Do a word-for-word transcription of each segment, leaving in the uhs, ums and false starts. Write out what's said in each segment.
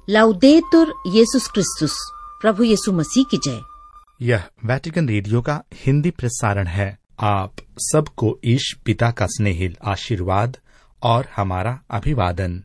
लाउदेतुर येसुस क्रिस्तुस, प्रभु यीशु मसीह की जय। यह वेटिकन रेडियो का हिंदी प्रसारण है। आप सबको ईश पिता का स्नेहिल आशीर्वाद और हमारा अभिवादन।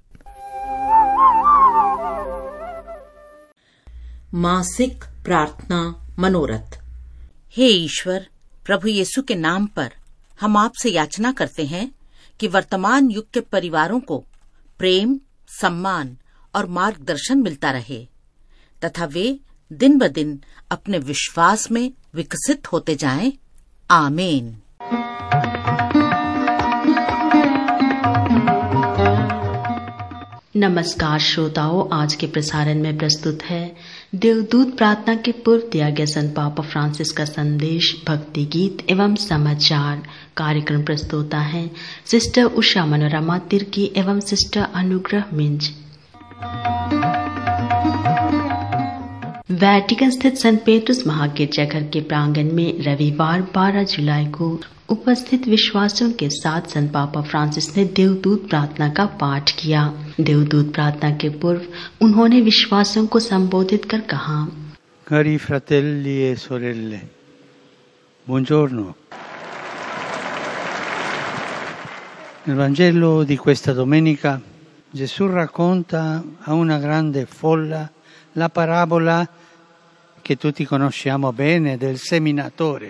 मासिक प्रार्थना मनोरथ। हे ईश्वर, प्रभु यीशु के नाम पर हम आपसे याचना करते हैं कि वर्तमान युग के परिवारों को प्रेम, सम्मान और मार्गदर्शन मिलता रहे तथा वे दिन ब दिन अपने विश्वास में विकसित होते जाएं। आमीन। नमस्कार श्रोताओं, आज के प्रसारण में प्रस्तुत है देवदूत प्रार्थना के पूर्व दिया गया संत पापा फ्रांसिस का संदेश, भक्ति गीत एवं समाचार। कार्यक्रम प्रस्तुता है सिस्टर उषा मनोरमा तिर्की एवं सिस्टर अनुग्रह मिंज। वेटिकन स्थित संत पेट्रुस महागिरजाघर के प्रांगण में रविवार बारह जुलाई को उपस्थित विश्वासियों के साथ संत पापा फ्रांसिस ने देवदूत प्रार्थना का पाठ किया। देवदूत प्रार्थना के पूर्व उन्होंने विश्वासियों को संबोधित कर कहा, Cari fratelli e sorelle, buongiorno. Nel Vangelo di questa domenica Gesù racconta a una grande folla la parabola che tutti conosciamo bene del seminatore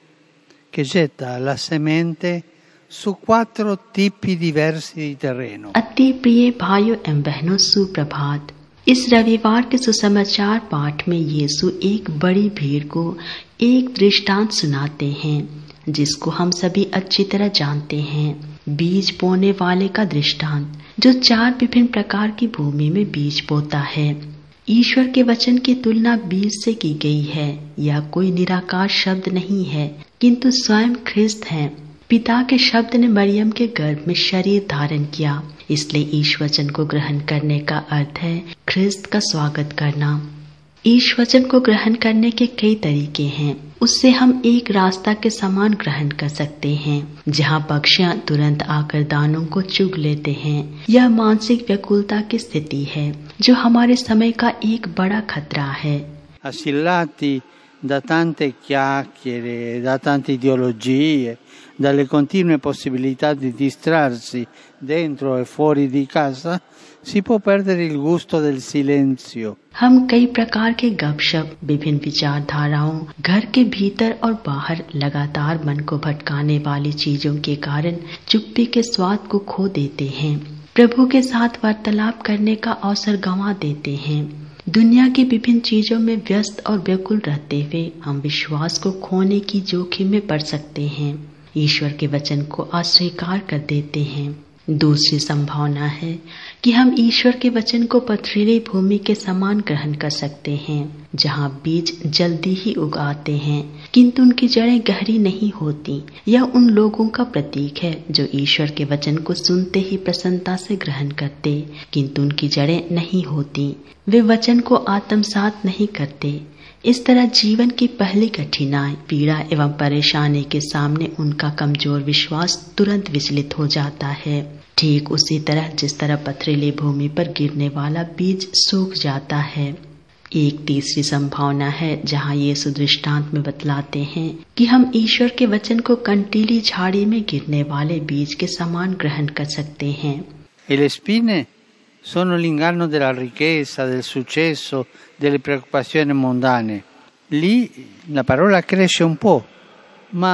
che getta la semente su quattro tipi diversi di terreno. अति प्रिय भाइयों एवं बहनों, सुप्रभात। इस रविवार के सुसमाचार पाठ में यीशु एक बड़ी भीड़ को एक दृष्टांत सुनाते हैं जिसको हम सभी अच्छी तरह जानते हैं। बीज बोने वाले का दृष्टांत, जो चार विभिन्न प्रकार की भूमि में बीज बोता है। ईश्वर के वचन की तुलना बीज से की गई है। यह कोई निराकार शब्द नहीं है, किंतु स्वयं ख्रिस्त है। पिता के शब्द ने मरियम के गर्भ में शरीर धारण किया, इसलिए ईश वचन को ग्रहण करने का अर्थ है ख्रिस्त का स्वागत करना। ईश वचन को ग्रहण करने के कई तरीके हैं। उससे हम एक रास्ता के समान ग्रहण कर सकते हैं, जहाँ पक्षियाँ तुरंत आकर दानों को चुग लेते हैं। यह मानसिक व्याकुलता की स्थिति है जो हमारे समय का एक बड़ा खतरा है। Assillati da tante chiacchiere, da tante ideologie, dalle continue possibilità di distrarsi dentro e fuori di casa, si può perdere il gusto del silenzio. हम कई प्रकार के गपशप, विभिन्न विचारधाराओं, घर के भीतर और बाहर लगातार मन को भटकाने वाली चीजों के कारण चुप्पी के स्वाद को खो देते हैं। प्रभु के साथ वार्तालाप करने का अवसर गंवा देते हैं। दुनिया की विभिन्न चीजों में व्यस्त और व्याकुल रहते हुए हम विश्वास को खोने की जोखिम में पड़ सकते हैं। ईश्वर के वचन को अस्वीकार कर देते हैं। दूसरी संभावना है कि हम ईश्वर के वचन को पथरीली भूमि के समान ग्रहण कर सकते हैं, जहाँ बीज जल्दी ही उगाते हैं किंतु उनकी जड़ें गहरी नहीं होती। यह उन लोगों का प्रतीक है जो ईश्वर के वचन को सुनते ही प्रसन्नता से ग्रहण करते किंतु उनकी जड़ें नहीं होती। वे वचन को आत्मसात नहीं करते। इस तरह जीवन की पहली कठिनाई, पीड़ा एवं परेशानी के सामने उनका कमजोर विश्वास तुरंत विचलित हो जाता है। ठीक उसी तरह जिस तरह पथरीली भूमि पर गिरने वाला बीज सूख जाता है। एक तीसरी संभावना है जहाँ यीशु दृष्टांत में बतलाते हैं कि हम ईश्वर के वचन को कंटीली झाड़ी में गिरने वाले बीज के समान ग्रहण कर सकते हैं। E le spine sono l'inganno della ricchezza, del successo, delle preoccupazioni mondane. Lì la parola cresce un po', ma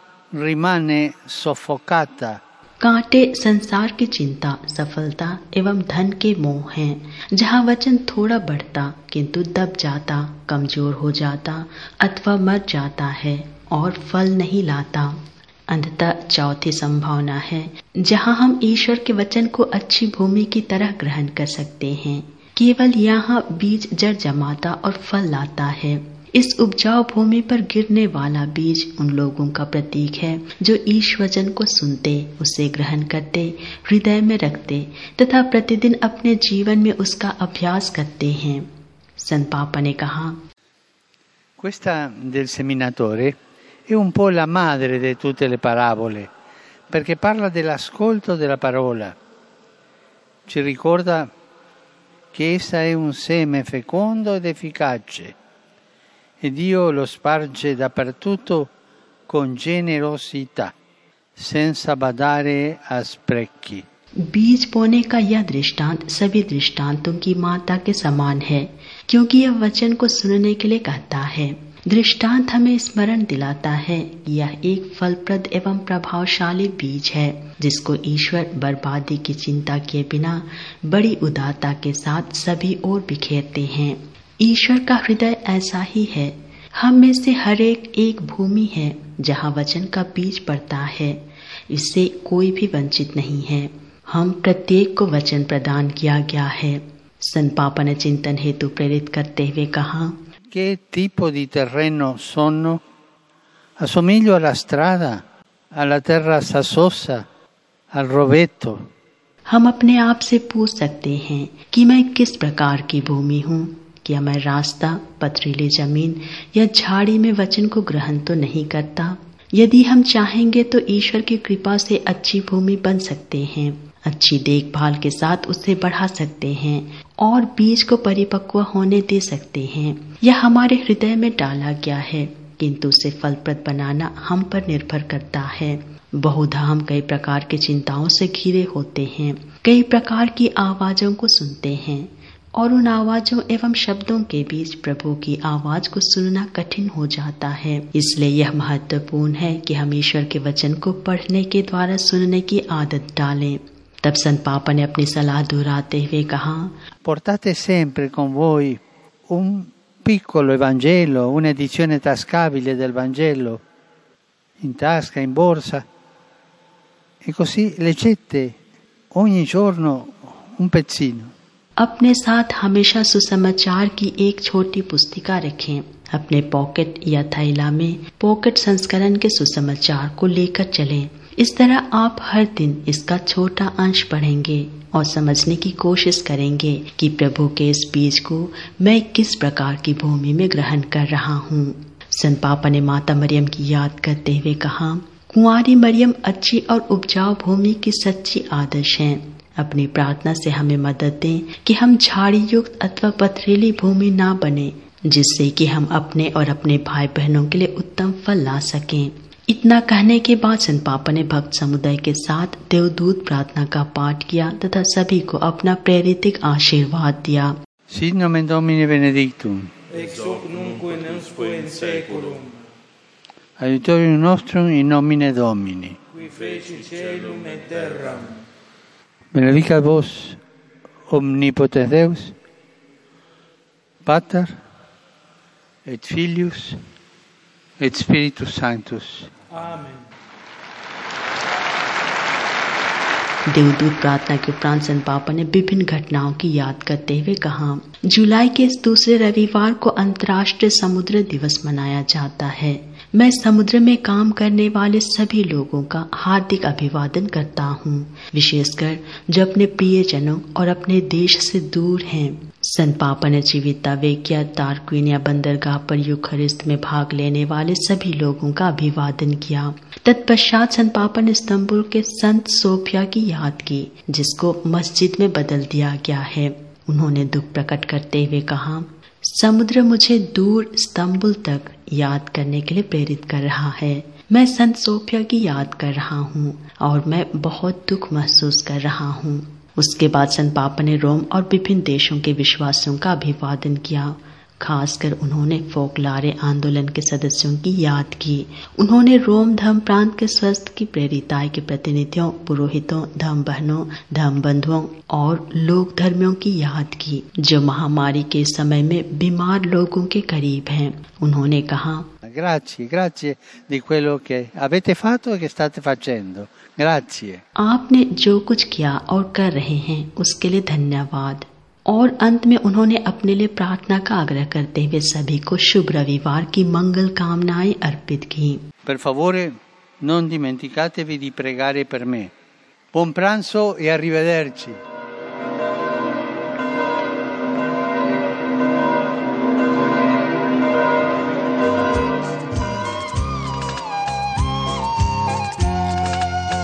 rimane soffocata. कांटे संसार की चिंता, सफलता एवं धन के मोह हैं, जहाँ वचन थोड़ा बढ़ता किंतु दब जाता, कमजोर हो जाता अथवा मर जाता है और फल नहीं लाता। अंततः चौथी संभावना है जहाँ हम ईश्वर के वचन को अच्छी भूमि की तरह ग्रहण कर सकते हैं। केवल यहाँ बीज जड़ जमाता और फल लाता है। इस उपजाऊ भूमि पर गिरने वाला बीज उन लोगों का प्रतीक है जो ईश वचन को सुनते, उसे ग्रहण करते, हृदय में रखते तथा प्रतिदिन अपने जीवन में उसका अभ्यास करते हैं। संत पापा ने कहा, Questa del seminatore è un po' la madre di tutte le parabole, perché parla dell'ascolto della parola. Ci ricorda che essa è un seme fecondo ed efficace e Dio lo sparge dappertutto con generosità, senza badare a sprechi. बीज बोने का यह दृष्टांत सभी दृष्टांतों की माता के समान है, क्योंकि यह वचन को सुनने के लिए कहता है। दृष्टांत हमें स्मरण दिलाता है कि यह एक फलप्रद एवं प्रभावशाली बीज है, जिसको ईश्वर बर्बादी की चिंता किए बिना बड़ी उदारता के साथ सभी ओर बिखेरते हैं। ईश्वर का हृदय ऐसा ही है। हम में से हर एक एक भूमि है जहाँ वचन का बीज पड़ता है। इससे कोई भी वंचित नहीं है। हम प्रत्येक को वचन प्रदान किया गया है। संत पापा ने चिंतन हेतु प्रेरित करते हुए कहा, Che tipo di terreno sono? Assomiglio alla strada, alla terra sassosa, al rovetto. हम अपने आप से पूछ सकते हैं कि मैं किस प्रकार की भूमि हूँ। क्या मैं रास्ता, पथरीली जमीन या झाड़ी में वचन को ग्रहण तो नहीं करता? यदि हम चाहेंगे तो ईश्वर की कृपा से अच्छी भूमि बन सकते हैं, अच्छी देखभाल के साथ उसे बढ़ा सकते हैं और बीज को परिपक्व होने दे सकते हैं। यह हमारे हृदय में डाला गया है, किंतु उसे फलप्रद बनाना हम पर निर्भर करता है। बहुधा हम कई प्रकार की चिंताओं से घिरे होते हैं, कई प्रकार की आवाजों को सुनते हैं और उन आवाजों एवं शब्दों के बीच प्रभु की आवाज को सुनना कठिन हो जाता है। इसलिए यह महत्वपूर्ण है कि हम ईश्वर के वचन को पढ़ने के द्वारा सुनने की आदत डालें। तब संत पापा ने अपनी सलाह दोहराते हुए कहा, Portate sempre con voi un piccolo Evangelo, un'edizione tascabile del Vangelo, in tasca, in borsa, e così leggete ogni giorno un pezzino. अपने साथ हमेशा सुसमाचार की एक छोटी पुस्तिका रखें। अपने पॉकेट या थैला में पॉकेट संस्करण के सुसमाचार को लेकर चलें। इस तरह आप हर दिन इसका छोटा अंश पढ़ेंगे और समझने की कोशिश करेंगे कि प्रभु के इस बीज को मैं किस प्रकार की भूमि में ग्रहण कर रहा हूँ। संत पापा ने माता मरियम की याद करते हुए कहा, कुंवारी मरियम अच्छी और उपजाऊ भूमि की सच्ची आदर्श है। अपनी प्रार्थना से हमें मदद दें कि हम झाड़ी युक्त अथवा पथरीली भूमि ना बने, जिससे कि हम अपने और अपने भाई बहनों के लिए उत्तम फल ला सकें। इतना कहने के बाद संत पापा ने भक्त समुदाय के साथ देवदूत प्रार्थना का पाठ किया तथा सभी को अपना प्रेरितिक आशीर्वाद दिया। Sit nomen Domini benedictum. Ex hoc nunc et usque in saeculum. Aiutorium nostrum in nomine Domini. Qui feci caelum et terram. Benedicat vos omnipotens Deus, Pater et Filius et Spiritus Sanctus. Amen. देवदूत प्रार्थना के उपरांत संत पापा ने विभिन्न घटनाओं की याद करते हुए कहा, जुलाई के इस दूसरे रविवार को अंतर्राष्ट्रीय समुद्र दिवस मनाया जाता है। मैं समुद्र में काम करने वाले सभी लोगों का हार्दिक अभिवादन करता हूँ, विशेषकर जो अपने प्रियजनों और अपने देश से दूर हैं। संत पापा ने चिविता वेकिया तारक्वीनिया बंदरगाह पर यूखरिस्त में भाग लेने वाले सभी लोगों का अभिवादन किया। तत्पश्चात संत पापा ने इस्तांबुल के संत सोफिया की याद की, जिसको मस्जिद में बदल दिया गया है। उन्होंने दुख प्रकट करते हुए कहा, समुद्र मुझे दूर इस्तांबुल तक याद करने के लिए प्रेरित कर रहा है। मैं संत सोफिया की याद कर रहा हूँ और मैं बहुत दुख महसूस कर रहा हूँ। उसके बाद संत पापा ने रोम और विभिन्न देशों के विश्वासियों का अभिवादन किया। खासकर उन्होंने फोकलारे आंदोलन के सदस्यों की याद की। उन्होंने रोम धर्म प्रांत के स्वस्थ की प्रेरिताई के प्रतिनिधियों, पुरोहितों, धर्म बहनों, धर्म बंधुओं और लोक धर्मियों की याद की, जो महामारी के समय में बीमार लोगों के करीब हैं। उन्होंने कहा, Grazie, grazie di quello che avete fatto e che state facendo. Grazie. आपने जो कुछ किया और कर रहे हैं उसके लिए धन्यवाद। और अंत में उन्होंने अपने लिए प्रार्थना का आग्रह करते हुए सभी को शुभ रविवार की मंगल कामनाएं अर्पित की। Per favore, non dimenticatevi di pregare per me. Buon pranzo e arrivederci.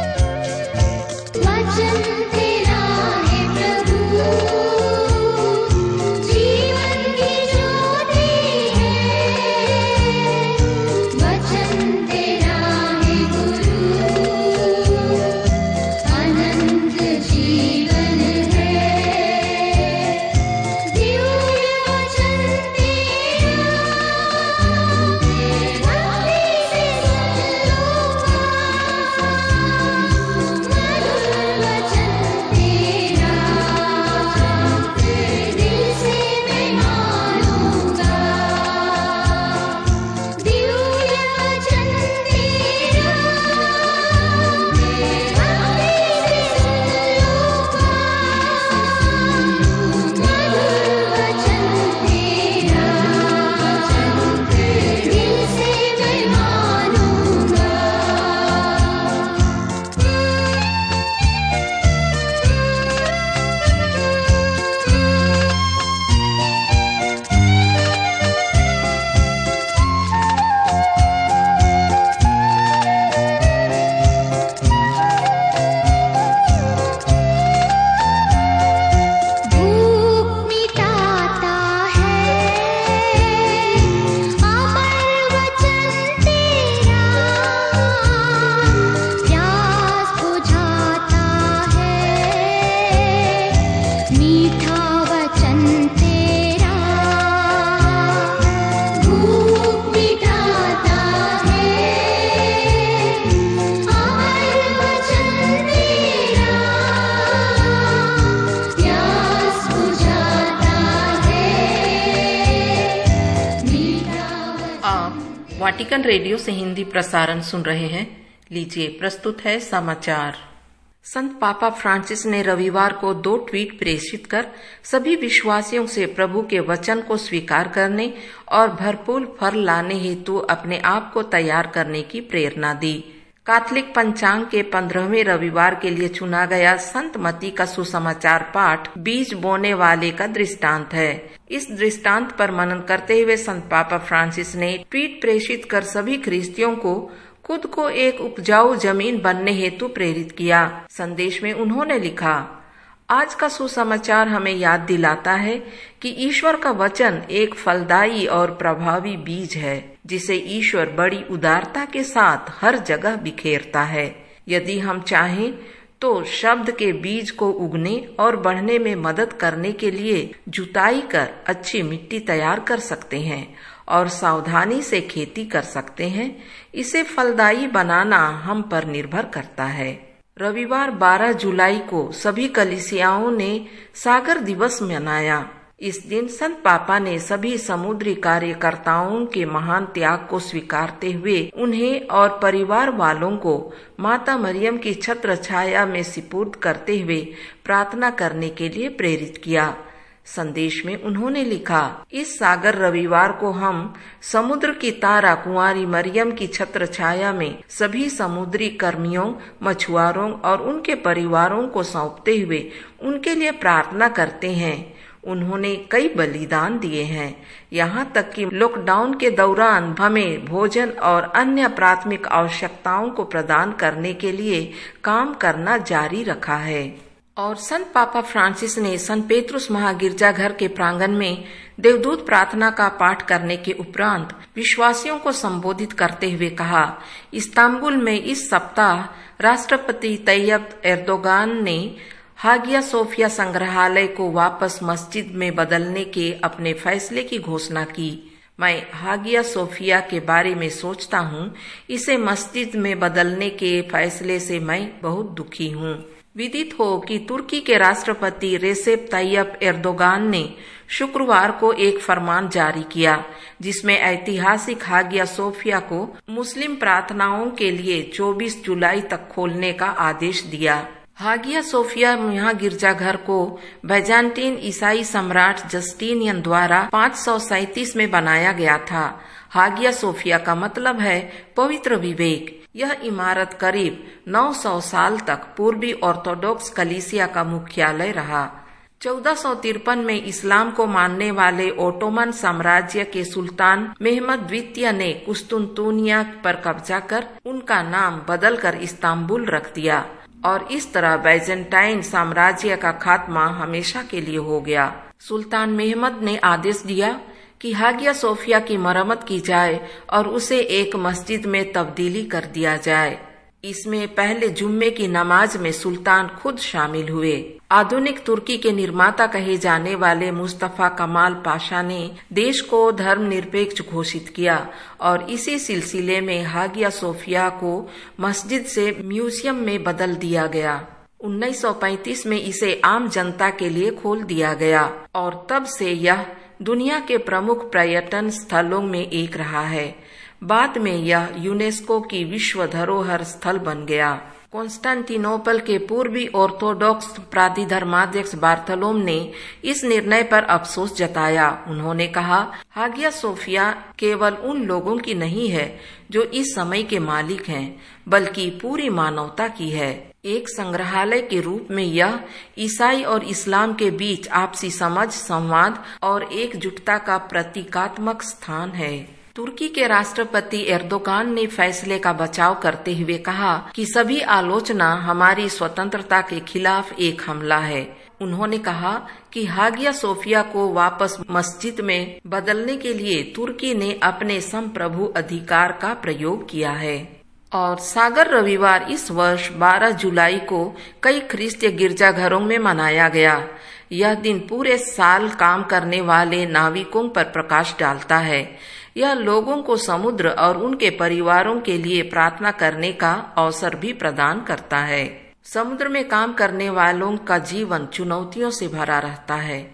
वचन तेरा है प्रभु वेटिकन रेडियो से हिंदी प्रसारण सुन रहे हैं। लीजिए प्रस्तुत है समाचार। संत पापा फ्रांसिस ने रविवार को दो ट्वीट प्रेषित कर सभी विश्वासियों से प्रभु के वचन को स्वीकार करने और भरपूर फल लाने हेतु अपने आप को तैयार करने की प्रेरणा दी। कैथोलिक पंचांग के पंद्रहवें रविवार के लिए चुना गया संत मती का सुसमाचार पाठ बीज बोने वाले का दृष्टांत है। इस दृष्टांत पर मनन करते हुए संत पापा फ्रांसिस ने ट्वीट प्रेषित कर सभी ख्रिस्तियों को खुद को एक उपजाऊ जमीन बनने हेतु प्रेरित किया। संदेश में उन्होंने लिखा, आज का सुसमाचार हमें याद दिलाता है कि ईश्वर का वचन एक फलदायी और प्रभावी बीज है, जिसे ईश्वर बड़ी उदारता के साथ हर जगह बिखेरता है। यदि हम चाहें तो शब्द के बीज को उगने और बढ़ने में मदद करने के लिए जुताई कर अच्छी मिट्टी तैयार कर सकते हैं और सावधानी से खेती कर सकते हैं। इसे फलदायी बनाना हम पर निर्भर करता है। रविवार बारह जुलाई को सभी कलीसियाओं ने सागर दिवस मनाया। इस दिन संत पापा ने सभी समुद्री कार्यकर्ताओं के महान त्याग को स्वीकारते हुए उन्हें और परिवार वालों को माता मरियम की छत्र छाया में सिपुर्द करते हुए प्रार्थना करने के लिए प्रेरित किया। संदेश में उन्होंने लिखा, इस सागर रविवार को हम समुद्र की तारा कुंवारी मरियम की छत्र छाया में सभी समुद्री कर्मियों, मछुआरों और उनके परिवारों को सौंपते हुए उनके लिए प्रार्थना करते हैं। उन्होंने कई बलिदान दिए हैं, यहाँ तक कि लॉकडाउन के दौरान हमें भोजन और अन्य प्राथमिक आवश्यकताओं को प्रदान करने के लिए काम करना जारी रखा है। और संत पापा फ्रांसिस ने संत पेत्रुस महागिरजाघर के प्रांगण में देवदूत प्रार्थना का पाठ करने के उपरांत विश्वासियों को संबोधित करते हुए कहा, इस्तांबुल में इस सप्ताह राष्ट्रपति तैयब एर्दोगान ने हागिया सोफिया संग्रहालय को वापस मस्जिद में बदलने के अपने फैसले की घोषणा की। मैं हागिया सोफिया के बारे में सोचता हूँ, इसे मस्जिद में बदलने के फैसले से मैं बहुत दुखी हूँ। विदित हो कि तुर्की के राष्ट्रपति रेसेप तैयब एर्दोगान ने शुक्रवार को एक फरमान जारी किया, जिसमें ऐतिहासिक हागिया सोफिया को मुस्लिम प्रार्थनाओं के लिए चौबीस जुलाई तक खोलने का आदेश दिया। हागिया सोफिया यहाँ गिरजाघर को बैजान्टीन ईसाई सम्राट जस्टिनियन द्वारा पाँच सौ सैंतीस में बनाया गया था। हागिया सोफिया का मतलब है पवित्र विवेक। यह इमारत करीब नौ सौ साल तक पूर्वी ऑर्थोडॉक्स कलीसिया का मुख्यालय रहा। चौदह सौ तिरपन में इस्लाम को मानने वाले ओटोमन साम्राज्य के सुल्तान मेहमद द्वितीय ने कुस्तुनतुनिया पर कब्जा कर उनका नाम बदलकर इस्तांबुल रख दिया और इस तरह बैजेंटाइन साम्राज्य का खात्मा हमेशा के लिए हो गया। सुल्तान मेहमद ने आदेश दिया कि हागिया सोफिया की मरम्मत की जाए और उसे एक मस्जिद में तब्दीली कर दिया जाए। इसमें पहले जुम्मे की नमाज में सुल्तान खुद शामिल हुए। आधुनिक तुर्की के निर्माता कहे जाने वाले मुस्तफा कमाल पाशा ने देश को धर्मनिरपेक्ष घोषित किया और इसी सिलसिले में हागिया सोफिया को मस्जिद से म्यूजियम में बदल दिया गया। उन्नीस सौ पैंतीस में इसे आम जनता के लिए खोल दिया गया और तब से यह दुनिया के प्रमुख पर्यटन स्थलों में एक रहा है। बाद में यह यूनेस्को की विश्व धरोहर स्थल बन गया। कॉन्स्टेंटिनोपल के पूर्वी ऑर्थोडॉक्स प्राधिधर्माध्यक्ष बार्थलोम ने इस निर्णय पर अफसोस जताया। उन्होंने कहा, हागिया सोफिया केवल उन लोगों की नहीं है जो इस समय के मालिक हैं, बल्कि पूरी मानवता की है। एक संग्रहालय के रूप में यह ईसाई और इस्लाम के बीच आपसी समझ, संवाद और एकजुटता का प्रतीकात्मक स्थान है। तुर्की के राष्ट्रपति एर्दोगान ने फैसले का बचाव करते हुए कहा कि सभी आलोचना हमारी स्वतंत्रता के खिलाफ एक हमला है। उन्होंने कहा कि हागिया सोफिया को वापस मस्जिद में बदलने के लिए तुर्की ने अपने संप्रभु अधिकार का प्रयोग किया है। और सागर रविवार इस वर्ष बारह जुलाई को कई ख्रिस्तीय गिरजाघरों में मनाया गया। यह दिन पूरे साल काम करने वाले नाविकों पर प्रकाश डालता है। यह लोगों को समुद्र और उनके परिवारों के लिए प्रार्थना करने का अवसर भी प्रदान करता है। समुद्र में काम करने वालों का जीवन चुनौतियों से भरा रहता है।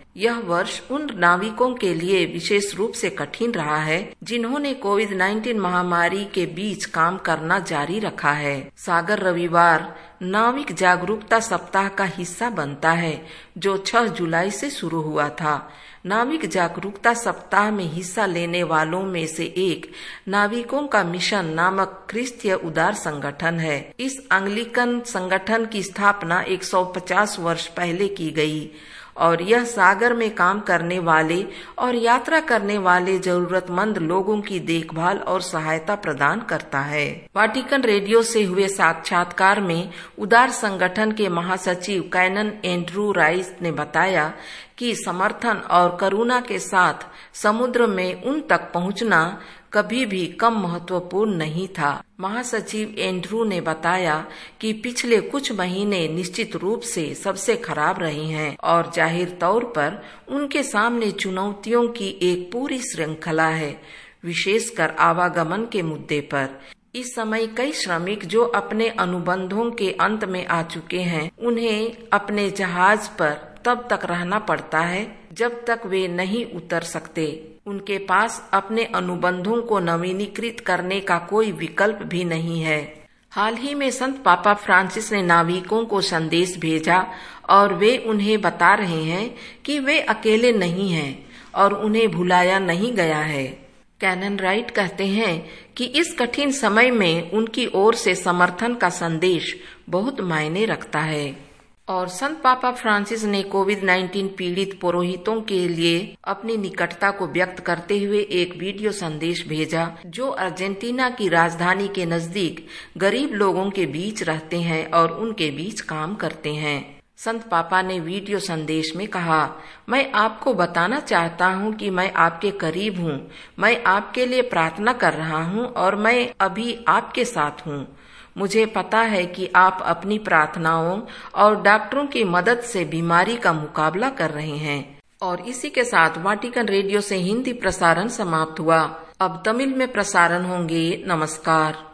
यह वर्ष उन नाविकों के लिए विशेष रूप से कठिन रहा है जिन्होंने कोविड उन्नीस महामारी के बीच काम करना जारी रखा है। सागर रविवार नाविक जागरूकता सप्ताह का हिस्सा बनता है जो छह जुलाई से शुरू हुआ था। नाविक जागरूकता सप्ताह में हिस्सा लेने वालों में से एक नाविकों का मिशन नामक क्रिस्तीय उदार संगठन है। इस अंग्लिकन संगठन की स्थापना एक सौ पचास वर्ष पहले की गई और यह सागर में काम करने वाले और यात्रा करने वाले जरूरतमंद लोगों की देखभाल और सहायता प्रदान करता है। वाटिकन रेडियो से हुए साक्षात्कार में उदार संगठन के महासचिव कैनन एंड्रू राइस ने बताया कि समर्थन और करुणा के साथ समुद्र में उन तक पहुंचना कभी भी कम महत्वपूर्ण नहीं था। महासचिव एंड्रू ने बताया कि पिछले कुछ महीने निश्चित रूप से सबसे खराब रहे हैं और जाहिर तौर पर उनके सामने चुनौतियों की एक पूरी श्रृंखला है, विशेषकर आवागमन के मुद्दे पर। इस समय कई श्रमिक जो अपने अनुबंधों के अंत में आ चुके हैं, उन्हें अपने जहाज पर तब तक रहना पड़ता है जब तक वे नहीं उतर सकते। उनके पास अपने अनुबंधों को नवीनीकृत करने का कोई विकल्प भी नहीं है। हाल ही में संत पापा फ्रांसिस ने नाविकों को संदेश भेजा और वे उन्हें बता रहे हैं कि वे अकेले नहीं हैं और उन्हें भुलाया नहीं गया है। कैनन राइट कहते हैं कि इस कठिन समय में उनकी ओर से समर्थन का संदेश बहुत मायने रखता है। और संत पापा फ्रांसिस ने कोविड उन्नीस पीड़ित पुरोहितों के लिए अपनी निकटता को व्यक्त करते हुए एक वीडियो संदेश भेजा जो अर्जेंटीना की राजधानी के नजदीक गरीब लोगों के बीच रहते हैं और उनके बीच काम करते हैं। संत पापा ने वीडियो संदेश में कहा, मैं आपको बताना चाहता हूं कि मैं आपके करीब हूं, मैं आपके लिए प्रार्थना कर रहा हूं और मैं अभी आपके साथ हूं। मुझे पता है कि आप अपनी प्रार्थनाओं और डॉक्टरों की मदद से बीमारी का मुकाबला कर रहे हैं। और इसी के साथ वाटिकन रेडियो से हिंदी प्रसारण समाप्त हुआ। अब तमिल में प्रसारण होंगे। नमस्कार।